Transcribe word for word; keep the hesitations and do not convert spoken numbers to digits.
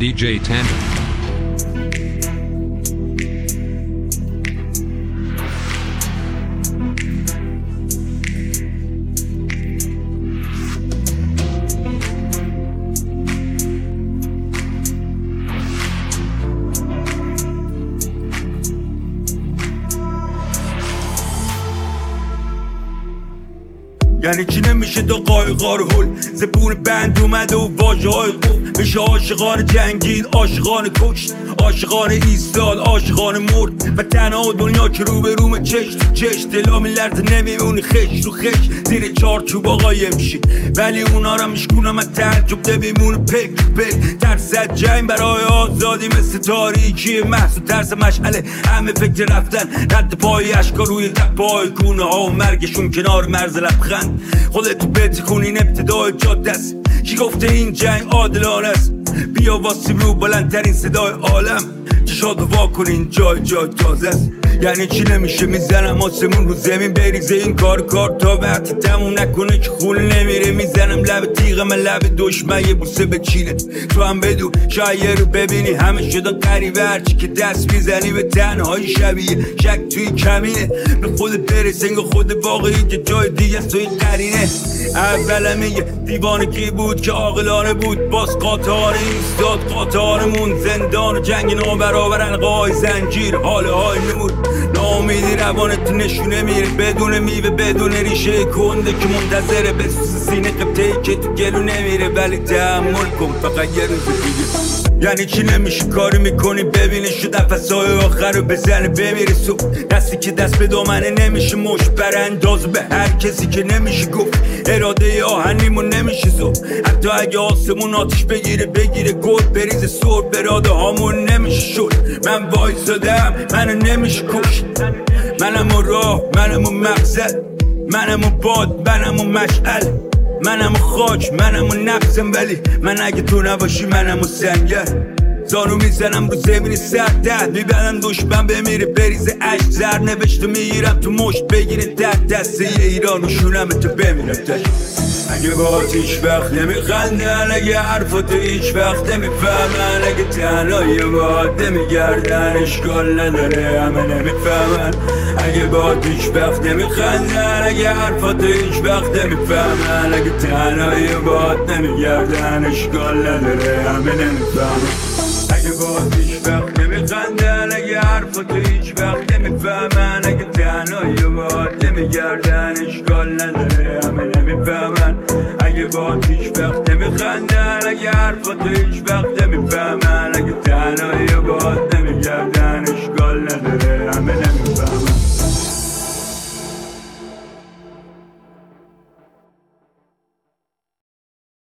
دی جی Tandem. یعنی چی نمیشه تا قایقار هل زبون بند اومده و واژه های قف میشه عاشقان جنگید عاشقان کشت عاشقان ایستاد عاشقان مرد و تنها دنیا که رو به روم چش تو چش دلا میلرزه نمیمونی خش رو خش زیر چارچوب آقای میشی ولی اونا را میشکونم از تعجب نمیمونه پک پک ترسد جنگ برای آزادی مثل تاریکی محض و ترس مشعله همه فکر رفتن رد پای اشکا روی پای کونه ها و مرگشون کنار مرز لبخند خودتو بتکونین ابتدای جاده است کی گفته این جنگ عادلانه است بیا واسیم رو بلندترین صدای عالم چشاتو وا کنین جای جای تازه است یعنی چی نمیشه میزنم آسمون رو زمین بریزه این کار کار تا وقتی تموم نکنه که خونه نمیره میزنم لب تیغ من لب دشمن یه بوسه به چینه تو هم بدون شاید رو ببینی همه شده قریبه هرچی که دست میزنی به تنهایی شبیه شک توی کمینه به خود برسه انگاه خود واقعی که جای دیگه است توی قرینه اولم میگه دیوانگی بود که عاقلانه بود باز قاطار ایستاد قاطارمون زندان جنگ نابرابر القای زنجیر حال های نمود ناامیدی روانت نشونه میره بدون میوه بدون ریشه کنده که منتظره به سوز سینه قبطه‌ای که تو گلو نمیره ولی تحمل کن فقط یه روز دیگه یعنی چی نمیشه کاری میکنی ببینی شو نفسهای آخر رو بزنه بمیره صبح دستی که دست به دامنه نمیشه مش برانداز به هر کسی که نمیشه گفت اراده آهنیمون نمیشه زو حتی اگه آسمون آتیش بگیره بگیره گل بریز سر براده هامون نمیشه شد من وایسادم منو نمیشه کشت منم و راه منم و مقصد منم و باد منم و مشعل منم و خاک منم و نفسم ولی من اگه تو نباشی منم و سنگر زانو میزنم رو زمین سردت میبنم دشمن بمیره بریزه عشق زر نوشته میگیرم تو مشت بگیره ده دسته ایران و شونم تو بمیرم تش اگه باهات هیچ وقت نمیخندن اگه حرفاتو هیچ وقت نمیفهمن اگه تنهایی باهات نمیگردن اشکال نداره همه نمیفهمن اگه باهات هیچ وقت نمیخندن اگه حرفاتو هیچ وقت نمیفهمن اگه تنهایی باهات نمیگردن اشکال نداره همه نمیفهمن اگه باهات هیچ وقت نمیخندن اگه حرفاتو هیچ وقت نمیفهمن اگه تنهایی باهات نمیگردن اشکال نداره همه نمیفهمن اگه باهات هیچ وقت نمیخندن اگه حرفاتو هیچ وقت نمیفهمن اگه تنهایی باهات نمیگردن